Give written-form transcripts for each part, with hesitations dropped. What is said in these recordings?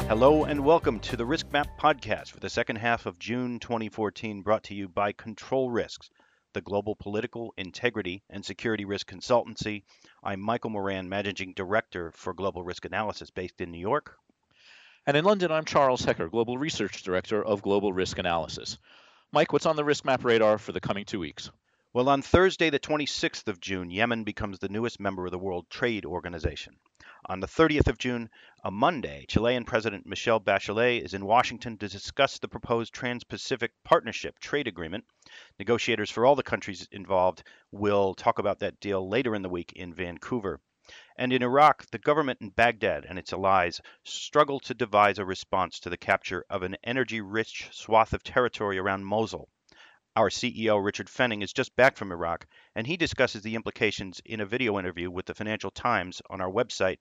Hello and welcome to the Risk Map podcast for the second half of June 2014, brought to you by Control Risks, the global political, integrity, and security risk consultancy. I'm Michael Moran, Managing Director for Global Risk Analysis based in New York. And in London, I'm Charles Hecker, Global Research Director of Global Risk Analysis. Mike, what's on the Risk Map radar for the coming 2 weeks? Well, on Thursday, the 26th of June, Yemen becomes the newest member of the World Trade Organization. On the 30th of June, a Monday, Chilean President Michelle Bachelet is in Washington to discuss the proposed Trans-Pacific Partnership trade agreement. Negotiators for all the countries involved will talk about that deal later in the week in Vancouver. And in Iraq, the government in Baghdad and its allies struggle to devise a response to the capture of an energy-rich swath of territory around Mosul. Our CEO, Richard Fenning, is just back from Iraq, and he discusses the implications in a video interview with the Financial Times on our website,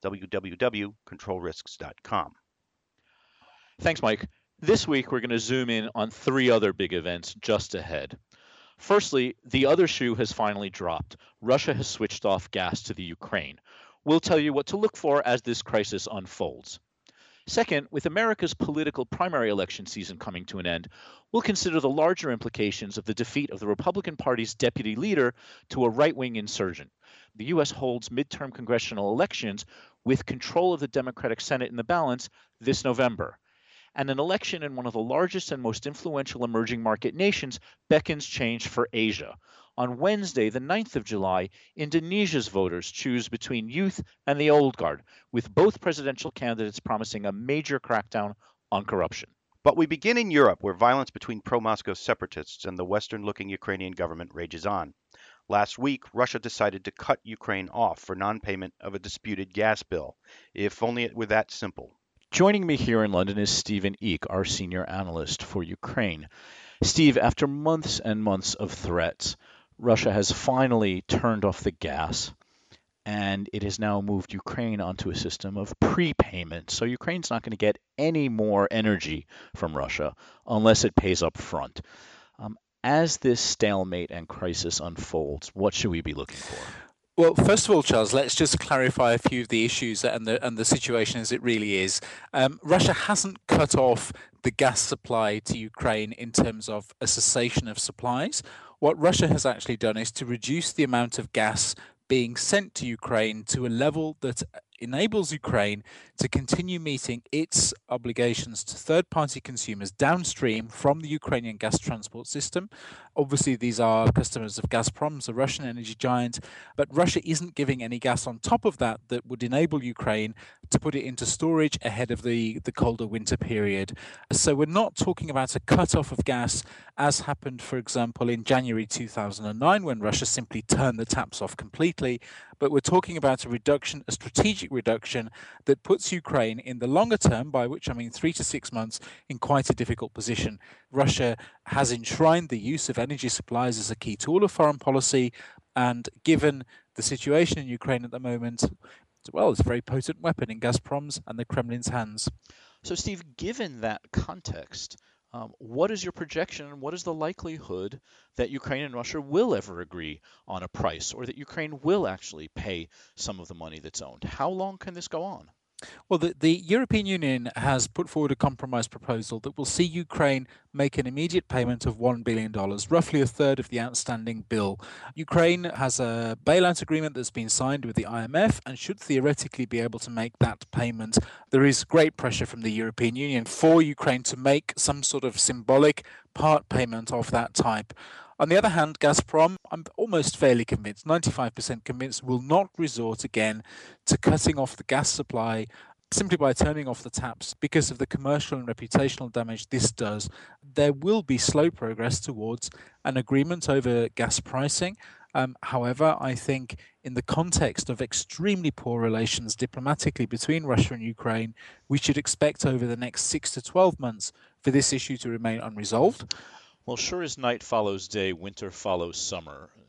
www.controlrisks.com. Thanks, Mike. This week, we're going to zoom in on 3 other big events just ahead. Firstly, the other shoe has finally dropped. Russia has switched off gas to the Ukraine. We'll tell you what to look for as this crisis unfolds. Second, with America's political primary election season coming to an end, we'll consider the larger implications of the defeat of the Republican Party's deputy leader to a right-wing insurgent. The U.S. holds midterm congressional elections with control of the Democratic Senate in the balance this November. And an election in one of the largest and most influential emerging market nations beckons change for Asia. On Wednesday, the 9th of July, Indonesia's voters choose between youth and the old guard, with both presidential candidates promising a major crackdown on corruption. But we begin in Europe, where violence between pro-Moscow separatists and the Western-looking Ukrainian government rages on. Last week, Russia decided to cut Ukraine off for non-payment of a disputed gas bill. If only it were that simple. Joining me here in London is Stephen Eek, our senior analyst for Ukraine. Steve, after months and months of threats, Russia has finally turned off the gas, and it has now moved Ukraine onto a system of prepayment. So Ukraine's not going to get any more energy from Russia unless it pays up front. As this stalemate and crisis unfolds, what should we be looking for? Well, first of all, Charles, let's just clarify a few of the issues and the situation as it really is. Russia hasn't cut off the gas supply to Ukraine in terms of a cessation of supplies. What Russia has actually done is to reduce the amount of gas being sent to Ukraine to a level that enables Ukraine to continue meeting its obligations to third-party consumers downstream from the Ukrainian gas transport system. Obviously, these are customers of Gazprom, the Russian energy giant, but Russia isn't giving any gas on top of that would enable Ukraine to put it into storage ahead of the colder winter period. So we're not talking about a cut-off of gas as happened, for example, in January 2009, when Russia simply turned the taps off completely, but we're talking about a strategic reduction that puts Ukraine in the longer term, by which I mean 3 to 6 months, in quite a difficult position. Russia has enshrined the use of energy supplies as a key tool of foreign policy, and given the situation in Ukraine at the moment, well, it's a very potent weapon in Gazprom's and the Kremlin's hands. So, Steve, given that context, what is your projection and what is the likelihood that Ukraine and Russia will ever agree on a price, or that Ukraine will actually pay some of the money that's owed? How long can this go on? Well, the European Union has put forward a compromise proposal that will see Ukraine make an immediate payment of $1 billion, roughly a third of the outstanding bill. Ukraine has a bailout agreement that's been signed with the IMF and should theoretically be able to make that payment. There is great pressure from the European Union for Ukraine to make some sort of symbolic part payment of that type. On the other hand, Gazprom, I'm almost fairly convinced, 95% convinced, will not resort again to cutting off the gas supply simply by turning off the taps because of the commercial and reputational damage this does. There will be slow progress towards an agreement over gas pricing. However, I think in the context of extremely poor relations diplomatically between Russia and Ukraine, we should expect over the next 6 to 12 months for this issue to remain unresolved. Well, sure as night follows day, winter follows summer.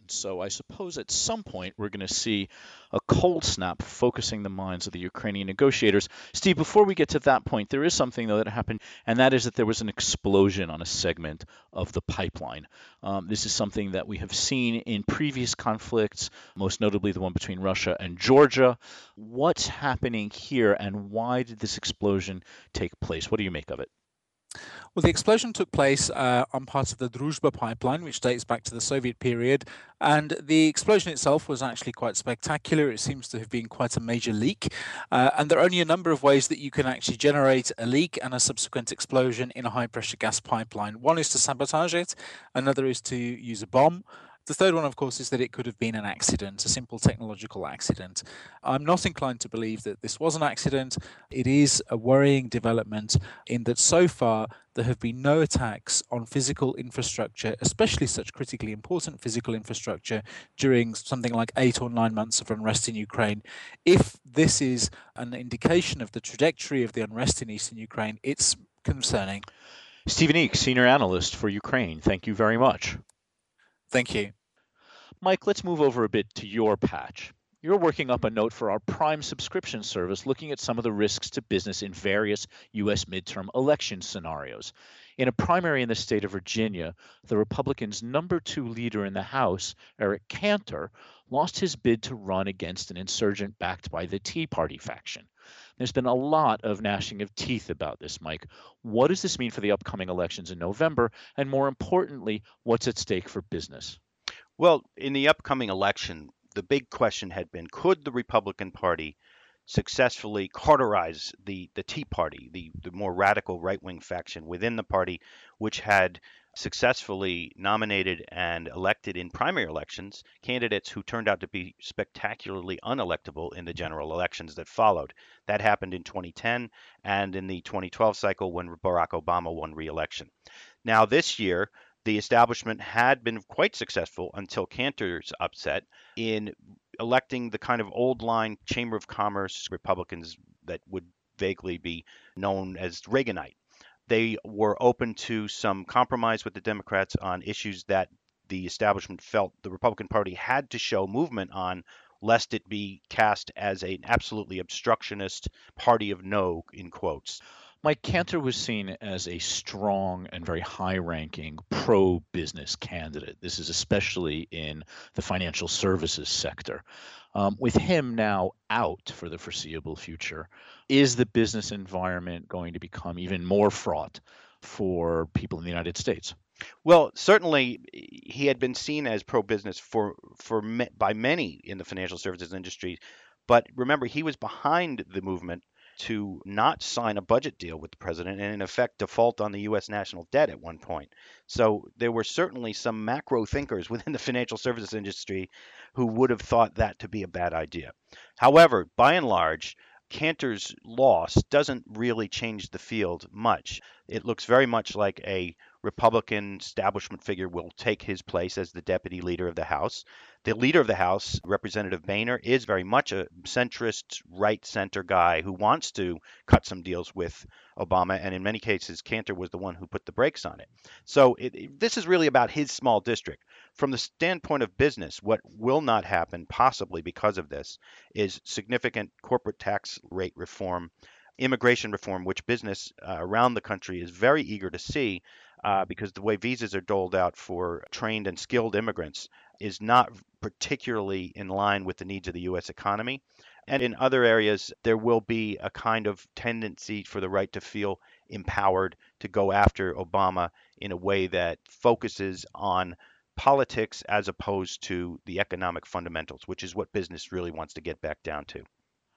So I suppose at some point we're going to see a cold snap focusing the minds of the Ukrainian negotiators. Steve, before we get to that point, there is something, though, that happened, and that is that there was an explosion on a segment of the pipeline. This is something that we have seen in previous conflicts, most notably the one between Russia and Georgia. What's happening here, and why did this explosion take place? What do you make of it? Well, the explosion took place on part of the Druzhba pipeline, which dates back to the Soviet period. And the explosion itself was actually quite spectacular. It seems to have been quite a major leak. And there are only a number of ways that you can actually generate a leak and a subsequent explosion in a high-pressure gas pipeline. One is to sabotage it. Another is to use a bomb. The third one, of course, is that it could have been an accident, a simple technological accident. I'm not inclined to believe that this was an accident. It is a worrying development in that so far there have been no attacks on physical infrastructure, especially such critically important physical infrastructure, during something like 8 or 9 months of unrest in Ukraine. If this is an indication of the trajectory of the unrest in eastern Ukraine, it's concerning. Stephen Eek, Senior Analyst for Ukraine, thank you very much. Thank you. Mike, let's move over a bit to your patch. You're working up a note for our Prime subscription service looking at some of the risks to business in various U.S. midterm election scenarios. In a primary in the state of Virginia, the Republicans' number 2 leader in the House, Eric Cantor, lost his bid to run against an insurgent backed by the Tea Party faction. There's been a lot of gnashing of teeth about this, Mike. What does this mean for the upcoming elections in November? And more importantly, what's at stake for business? Well, in the upcoming election, the big question had been, could the Republican Party successfully cauterize the Tea Party, the more radical right-wing faction within the party, which had successfully nominated and elected in primary elections candidates who turned out to be spectacularly unelectable in the general elections that followed. That happened in 2010 and in the 2012 cycle when Barack Obama won re-election. Now this year, the establishment had been quite successful until Cantor's upset in electing the kind of old line Chamber of Commerce Republicans that would vaguely be known as Reaganite. They were open to some compromise with the Democrats on issues that the establishment felt the Republican Party had to show movement on, lest it be cast as an absolutely obstructionist party of no, in quotes. Mike, Cantor was seen as a strong and very high-ranking pro-business candidate. This is especially in the financial services sector. With him now out for the foreseeable future, is the business environment going to become even more fraught for people in the United States? Well, certainly he had been seen as pro-business by many in the financial services industry, but remember he was behind the movement to not sign a budget deal with the president and in effect default on the U.S. national debt at one point. So there were certainly some macro thinkers within the financial services industry who would have thought that to be a bad idea. However, by and large, Cantor's loss doesn't really change the field much. It looks very much like a Republican establishment figure will take his place as the deputy leader of the House. The leader of the House, Representative Boehner, is very much a centrist, right-center guy who wants to cut some deals with Obama, and in many cases, Cantor was the one who put the brakes on it. So this is really about his small district. From the standpoint of business, what will not happen, possibly because of this, is significant corporate tax rate reform, immigration reform, which business around the country is very eager to see because the way visas are doled out for trained and skilled immigrants is not particularly in line with the needs of the U.S. economy. And in other areas, there will be a kind of tendency for the right to feel empowered to go after Obama in a way that focuses on politics as opposed to the economic fundamentals, which is what business really wants to get back down to.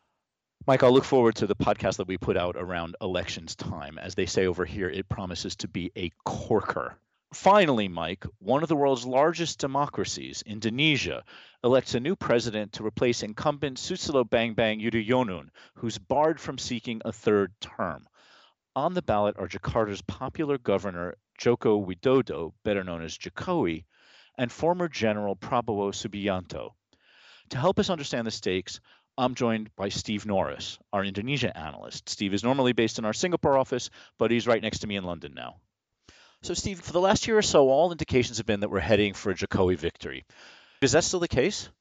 Mike, I'll look forward to the podcast that we put out around elections time. As they say over here, it promises to be a corker. Finally, Mike, one of the world's largest democracies, Indonesia, elects a new president to replace incumbent Susilo Bambang Yudhoyono, who's barred from seeking a third term. On the ballot are Jakarta's popular governor, Joko Widodo, better known as Jokowi, and former General Prabowo Subianto. To help us understand the stakes, I'm joined by Steve Norris, our Indonesia analyst. Steve is normally based in our Singapore office, but he's right next to me in London now. So, Steve, for the last year or so, all indications have been that we're heading for a Jokowi victory. Is that still the case?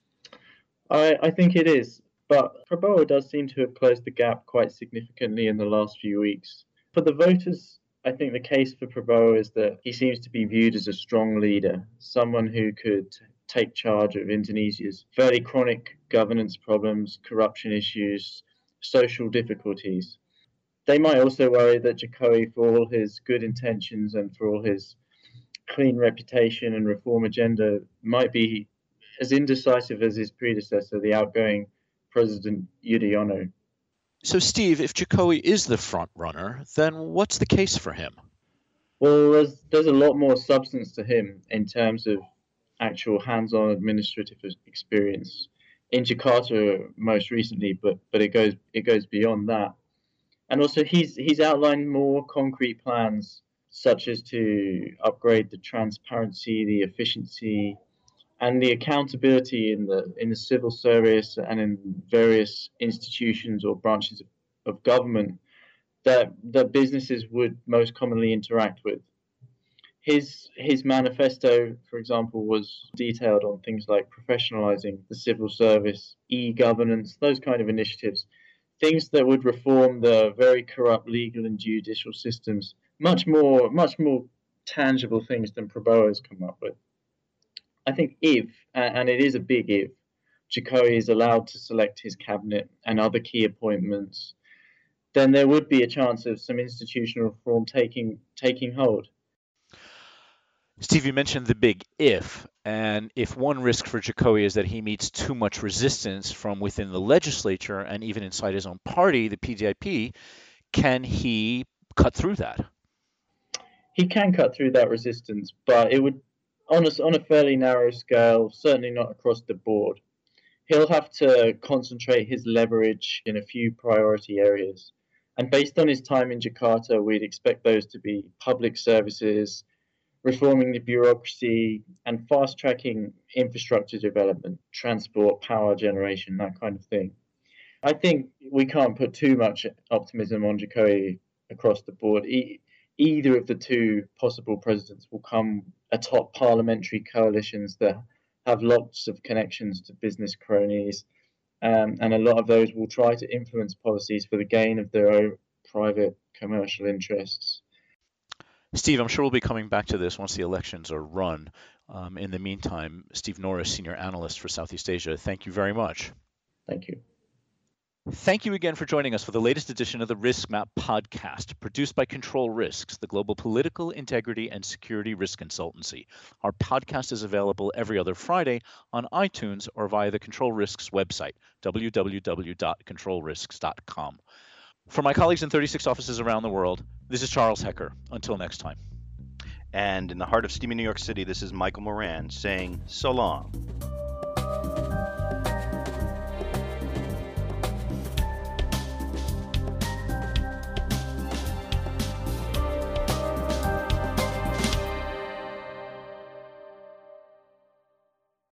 I think it is, but Prabowo does seem to have closed the gap quite significantly in the last few weeks. For the voters, I think the case for Prabowo is that he seems to be viewed as a strong leader, someone who could take charge of Indonesia's fairly chronic governance problems, corruption issues, social difficulties. They might also worry that Jokowi, for all his good intentions and for all his clean reputation and reform agenda, might be as indecisive as his predecessor, the outgoing President Yudhoyono. So, Steve, if Jokowi is the front runner, then what's the case for him? Well, there's a lot more substance to him in terms of actual hands-on administrative experience in Jakarta most recently, but it goes beyond that. And also he's outlined more concrete plans, such as to upgrade the transparency, the efficiency, and the accountability in the civil service and in various institutions or branches of government that businesses would most commonly interact with. His manifesto, for example, was detailed on things like professionalizing the civil service, e-governance, those kind of initiatives, things that would reform the very corrupt legal and judicial systems, much more tangible things than Prabowo has come up with. I think if, and it is a big if, Jokowi is allowed to select his cabinet and other key appointments, then there would be a chance of some institutional reform taking hold. Steve, you mentioned the big if, and if one risk for Jokowi is that he meets too much resistance from within the legislature and even inside his own party, the PDIP, can he cut through that? He can cut through that resistance, but it would, on a fairly narrow scale, certainly not across the board. He'll have to concentrate his leverage in a few priority areas. And based on his time in Jakarta, we'd expect those to be public services, reforming the bureaucracy, and fast-tracking infrastructure development, transport, power generation, that kind of thing. I think we can't put too much optimism on Jokowi across the board. Either of the two possible presidents will come atop parliamentary coalitions that have lots of connections to business cronies, and a lot of those will try to influence policies for the gain of their own private commercial interests. Steve, I'm sure we'll be coming back to this once the elections are run. In the meantime, Steve Norris, Senior Analyst for Southeast Asia, thank you very much. Thank you. Thank you again for joining us for the latest edition of the Risk Map podcast, produced by Control Risks, the global political integrity and security risk consultancy. Our podcast is available every other Friday on iTunes or via the Control Risks website, www.controlrisks.com. For my colleagues in 36 offices around the world, this is Charles Hecker. Until next time. And in the heart of steamy New York City, this is Michael Moran saying so long.